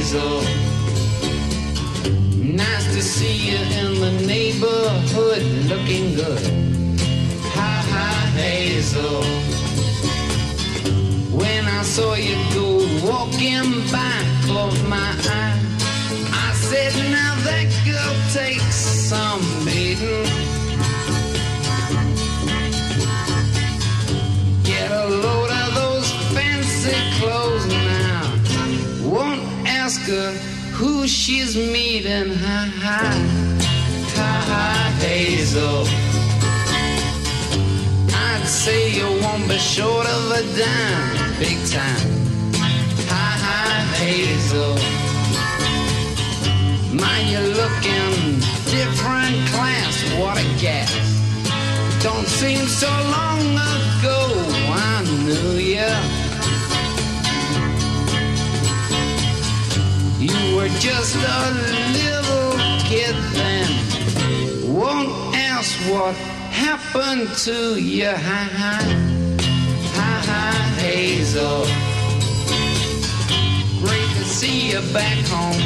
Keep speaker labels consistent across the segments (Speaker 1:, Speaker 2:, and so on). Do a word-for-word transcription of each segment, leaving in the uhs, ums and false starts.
Speaker 1: Hazel. Nice to see you in the neighborhood, looking good. Hi, hi, Hazel. When I saw you go walking by, caught my eye. I said, now that girl takes some maiden. Get a load of those fancy clothes now. Won't ask her who she's meeting. Ha ha, ha ha, Hazel. I'd say you won't be short of a dime, big time. Ha ha, Hazel. My, you're looking different class, what a gas. Don't seem so long ago I knew ya. You were just a little kid then. Won't ask what happened to you. Ha ha, ha ha, Hazel. Great to see you back home.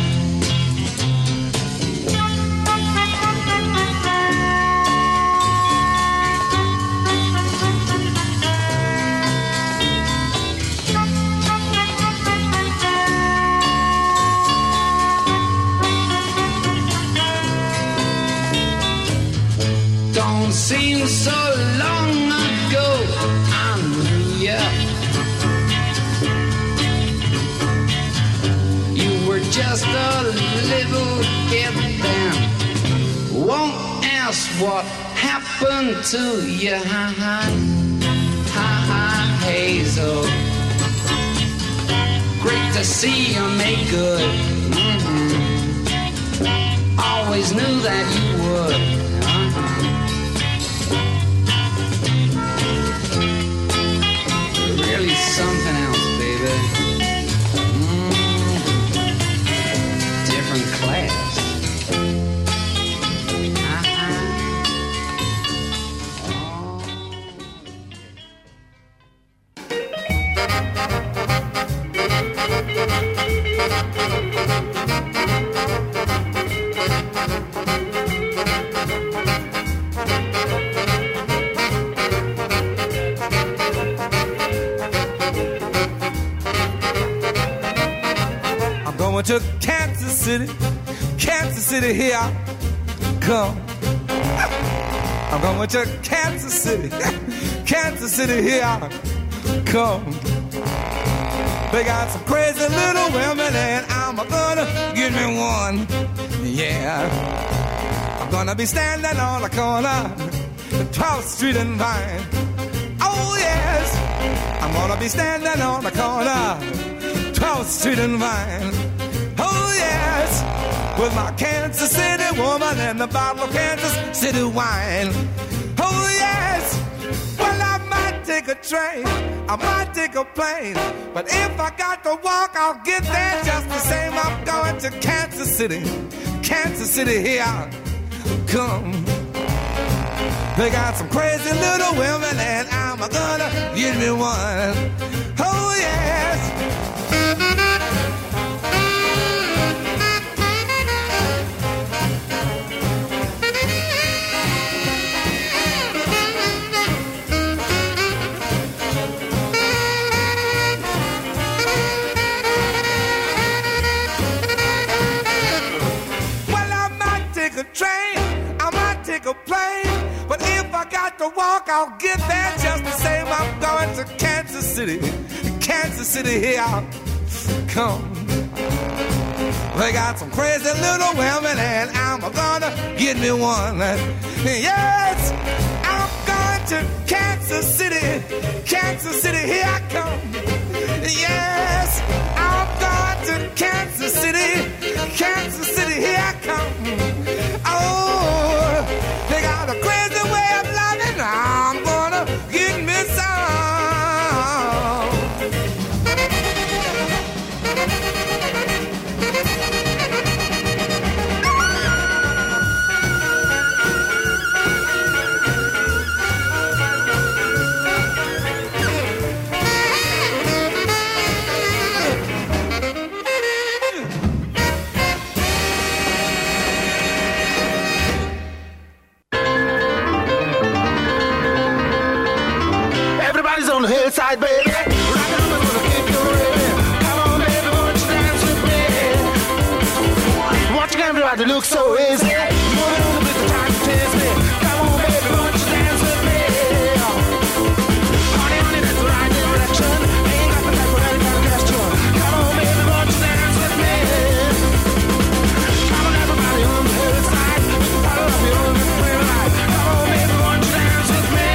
Speaker 1: Don't seem so long ago I knew ya. You were just a little kid then. Won't ask what happened to you. Ha ha, ha ha, Hazel. Great to see you make good. Mm-hmm. Always knew that you would. Really something else, baby. Mm, different class. Uh-huh.
Speaker 2: To Kansas City, Kansas City, here I come. I'm going to Kansas City, Kansas City, here I come. They got some crazy little women and I'm gonna give me one. Yeah, I'm gonna be standing on the corner, twelfth Street and Vine. Oh yes, I'm gonna be standing on the corner, twelfth Street and Vine. Oh yes, with my Kansas City woman and the bottle of Kansas City wine. Oh yes, well I might take a train, I might take a plane, but if I got to walk, I'll get there just the same. I'm going to Kansas City, Kansas City, here I come. They got some crazy little women and I'm gonna give me one. Oh yes. A plane, but if I got to walk, I'll get there just the same. I'm going to Kansas City, Kansas City, here I come. They got some crazy little women and I'm gonna get me one. Yes, I'm going to Kansas City, Kansas City, here I come. Yes, I'm going to Kansas City, Kansas City, here I come. Oh, they got a crazy way of loving. I'm gonna get me some.
Speaker 3: on the hillside, baby. Rockin' on, gonna keep you ready. Come on, baby, won't you dance with me? Watch everybody look so easy. Moving on the beat, the time to taste me. Come on, baby, won't you dance with me? Honey, honey, that's the right direction. Ain't got the time for any kind of gesture. Come on, baby, won't you dance with me? Come on, everybody on the hillside. Follow up your own way of life. Come on, baby, won't you dance with me?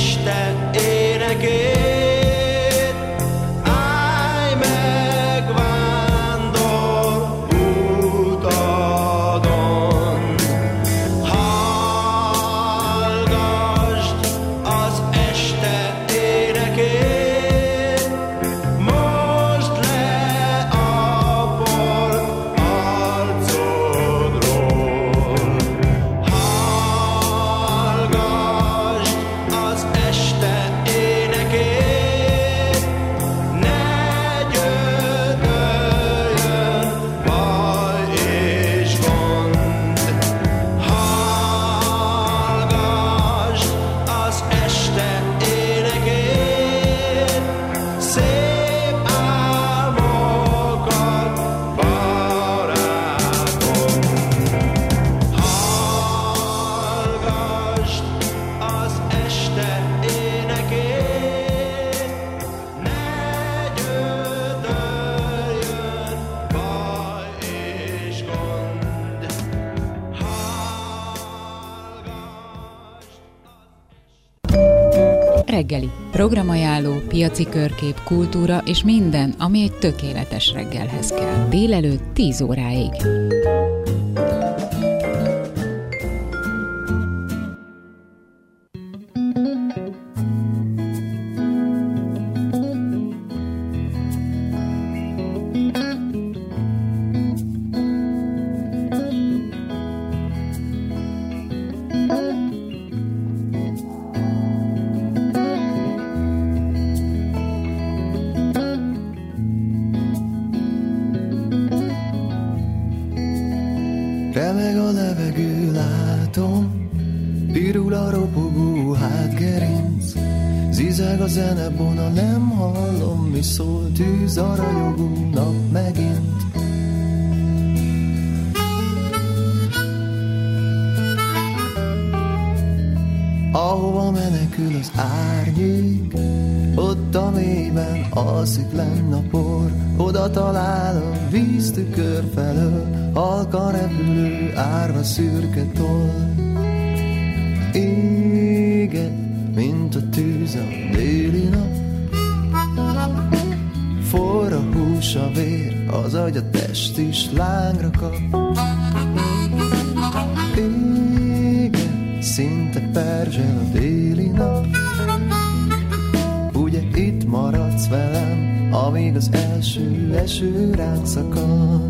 Speaker 4: este énekét. Állj meg, vándor utadon, hallgasd az este énekét, mosd le a por arcodról. Hallgasd az este énekét, ne gyötörjön baj és gond. Hallgasd az este énekét, szép álmokat, barátom. Hallgasd az este énekét, ne gyötörjön baj és gond. Hallgasd.
Speaker 5: Reggeli. Programajánló, piaci körkép, kultúra és minden, ami egy tökéletes reggelhez kell. Délelőtt tíz óráig.
Speaker 6: Remeg a levegő, látom, pirul a ropogó hátgerinc, zizeg a zenebona, nem hallom, mi szól, tűz a ragyogó nap megint. Ahova menekül az árnyék, ott a mélyben alszik lenn a por, oda talál a víztükör felől, halkan repülő árva szürke toll. Éget, mint a tűz a déli nap, forra hús a vér, az agy a test is lángra kap. Éget, szinte perzsel a déli nap, ugye itt maradsz velem, amíg az első eső ránk szakad.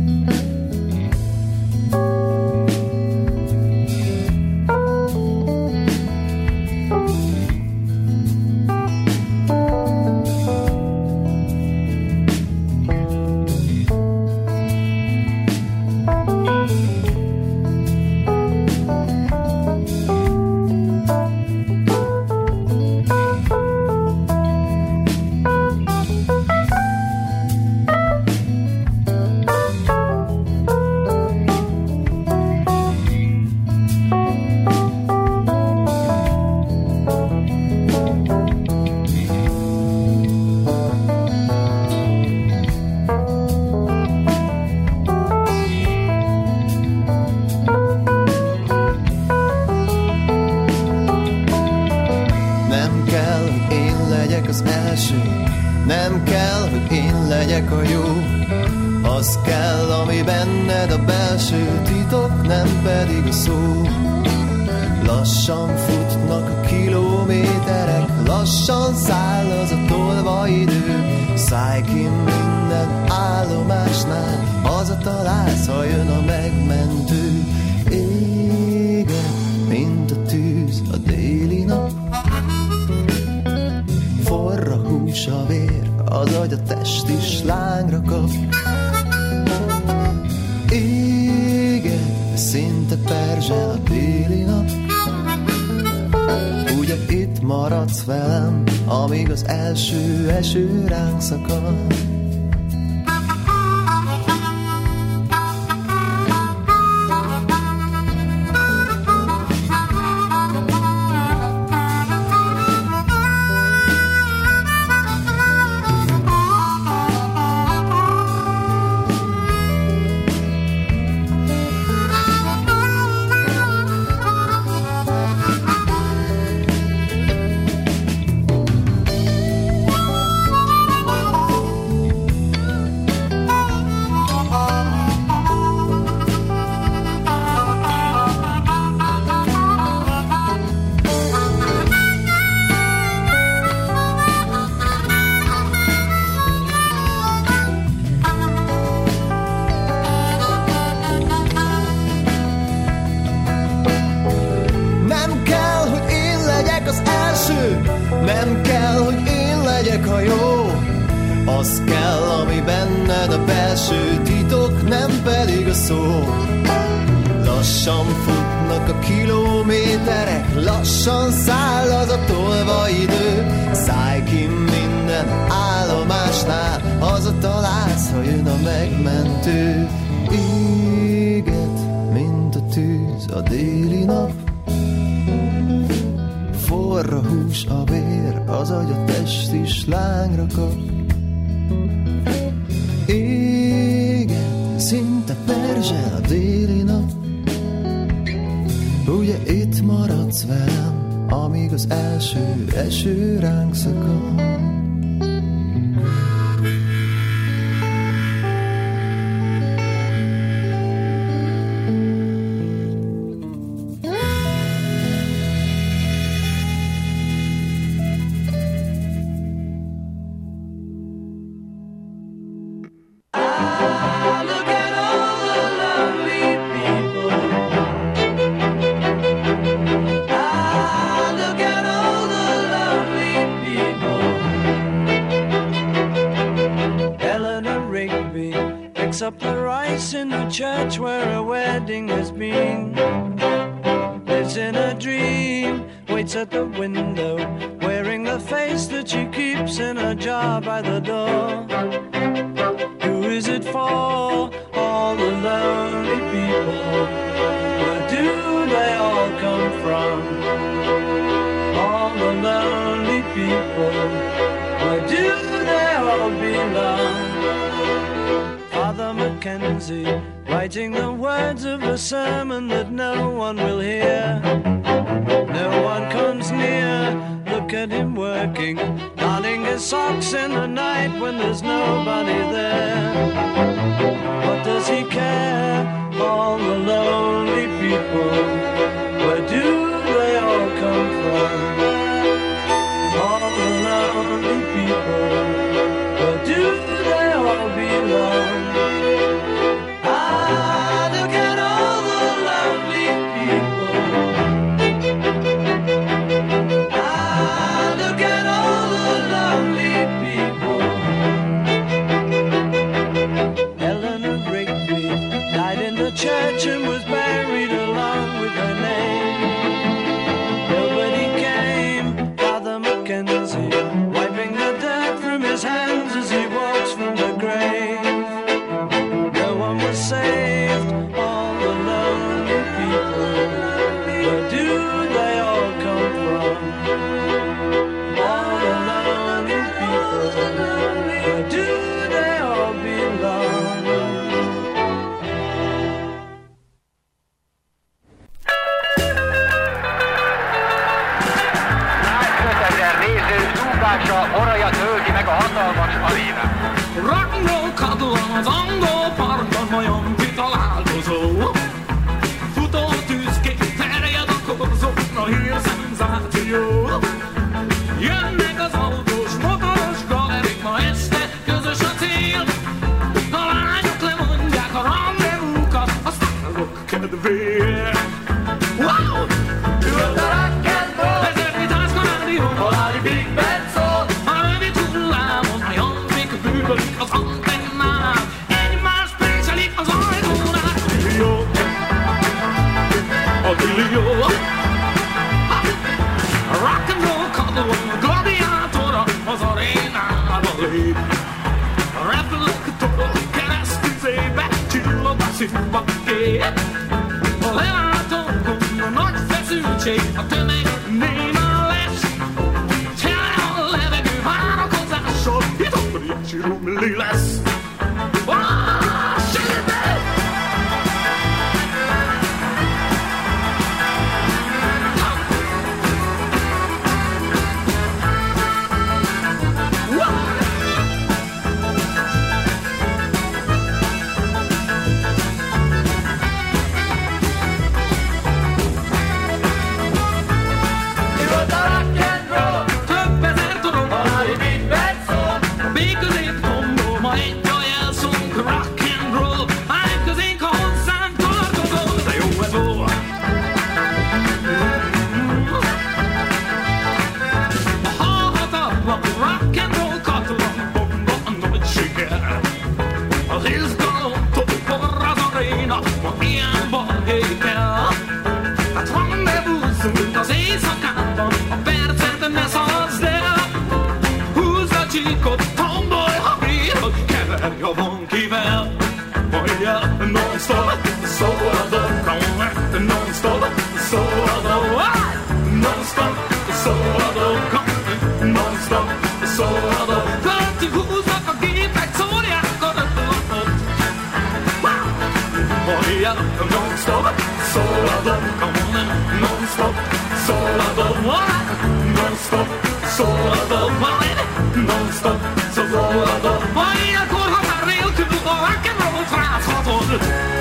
Speaker 6: Nem kell, hogy én legyek a jó, az kell, ami benned a belső titok, nem pedig a szó. Lassan futnak a kilométerek, lassan száll az a tolva idő. Szállj ki minden állomásnál, hazatalálsz, ha jön a megmentő. Égen, mint a tűz a déli nap, forra hús a vér, az agy a test is lángra kap. Égen, szinte perzsel a déli nap, ugye itt maradsz velem, amíg az első eső ránk szakad. legyek a jó. Az kell, ami benned a belső titok, nem pedig a szó. Lassan futnak a kilométerek, lassan száll az a tolva idő. Szállj ki minden állomásnál, hazatalálsz, ha jön a megmentő. Éget, mint a tűz a déli nap, forr a hús, a vér, az agy, a test is lángra kap. Éget, szinte perzsel a déli nap. Ugye itt maradsz velem, amíg az első eső ránk szakad.
Speaker 7: Up the rice in the church where a wedding has been. Lives in a dream, waits at the window, wearing the face that she keeps in a jar by the door. Who is it for? All the lonely people. Where do they all come from? All the lonely people. Where do they all belong? Father Mackenzie, writing the words of a sermon that no one will hear. No one comes near, look at him working, darning his socks in the night when there's nobody there. What does he care? All the lonely people, where do they all come from? All the lonely people, where do they all belong? Church and was buried along with her name. Nobody came, Father Mackenzie, wiping the dirt from his hands as he walks from the grave. No one was saved, all the lonely people. Where do they all come from? All the lonely people. Where do they all belong?
Speaker 8: Orajat tölti meg a hatalmas arénát.
Speaker 3: Rock'n'roll kadlóan az angol parkban majom kitalálkozó. Futó tűzkék terjed a korzó, a hír szenzáció. Jönnek az autós, motoros galerik, ma este közös a cél. A lányok lemondják a rendezvúkat, a sztárok kedvéért. Wow!
Speaker 8: Ült a rock'n'roll,
Speaker 3: ezért vitázka rádió,
Speaker 8: haláli Big Band szól.
Speaker 3: Az antennát, egymás préselik az ajtónál. Millió, a millió. Rock'n'roll kadlón, gladiátora az arénába lép. Reflektor keresztüzébe csillog a színba kép. A lelátókon a nagy feszültség, a tömeg néma lesz. Tele a levegő várakozással, itt óriási rumli lesz.
Speaker 8: Több ezer tudom, haláli Big Band szól.
Speaker 3: A béközép tombol ma egy Szól a dob, majd non-stop, szól a dob, majd akkor határ nélkül a rock'n'roll rázhatod.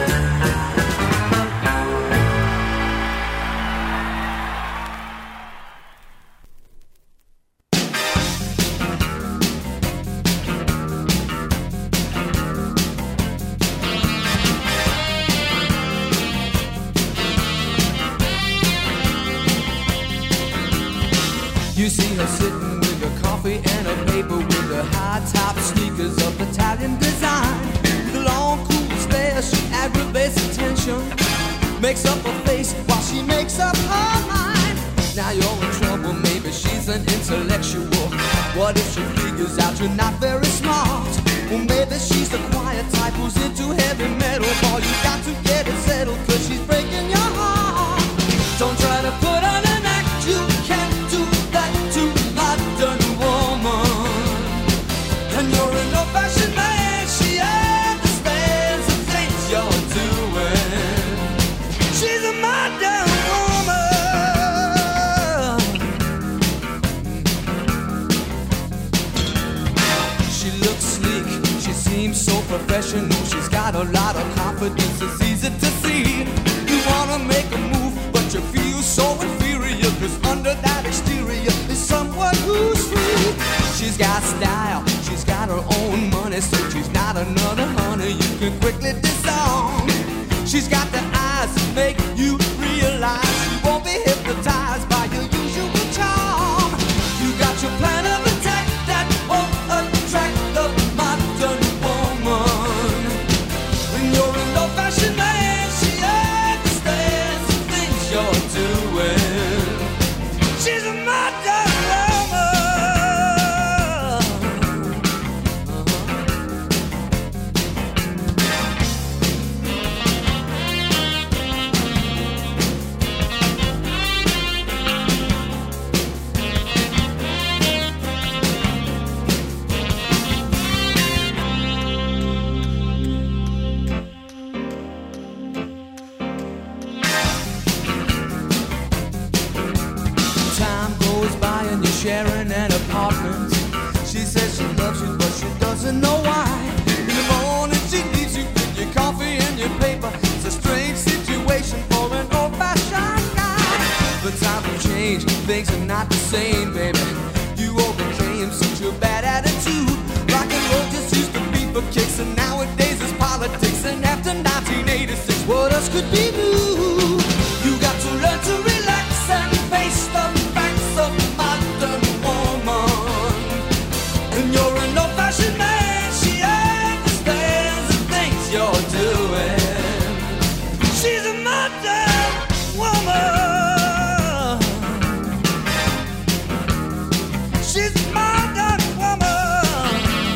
Speaker 9: You see her sitting with a coffee and a paper with the high-top sneakers of Italian design. With a long, cool stare, she aggravates attention, makes up her face while she makes up her mind. Now you're in trouble, maybe she's an intellectual. What if she figures out you're not very smart? Well, maybe she's the quiet type who's into heavy metal. Boy, you got to get it settled, cause she's breaking your heart. Don't try to put on an act, you can't do that to modern woman. And you're an old-fashioned man, she understands the things you're doing. She's a modern woman. She looks sleek, she seems so professional. She's got a lot of confidence, it's easy to see. You wanna make a move, but you feel so inferior, cause under that exterior is someone who's free. She's got style, she's got her own money, so she's not another honey you can quickly disown. She's got the eyes that make you realize you won't be hypnotized by your usual charm. You got your plan of attack that won't attract the modern woman. When you're an old-fashioned man, she understands the things you're doing. She's a modern woman. Time goes by and you're sharing an apartment. She says she loves you, but she doesn't know why. In the morning she leaves you with your coffee and your paper. It's a strange situation for an old-fashioned guy. But times have changed, things are not the same, baby. You overcame such a bad attitude. Rock and roll just used to be for kicks, and nowadays it's politics. And after nineteen eighty-six, what else could be new? You got to learn to relax and face the facts of modern woman. And you're an old-fashioned man, she understands the things you're doing. She's a modern woman. She's a modern woman.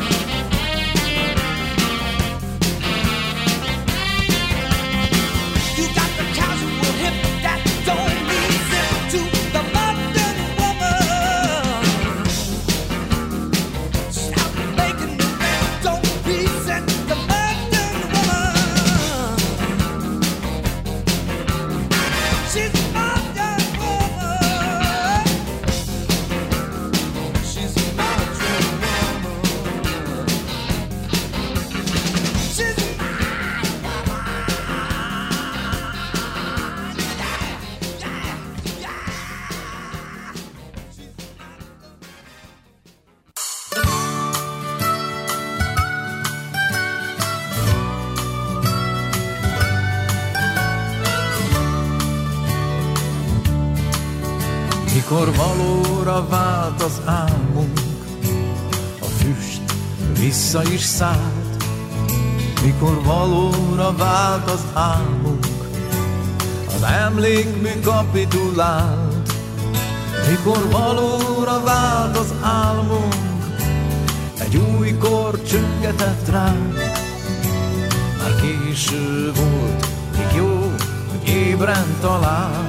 Speaker 9: You got the casual hip that don't listen to the modern woman. Stop making the man don't resent the modern woman. She's a modern woman. She's a modern woman. She's a
Speaker 10: Mikor valóra vált az álmunk, a füst vissza is szállt. Mikor valóra vált az álmunk, az emlékmű kapitulált. Mikor valóra vált az álmunk, egy új kor csöngetett ránk. Már késő volt, még jó, hogy ébren talál.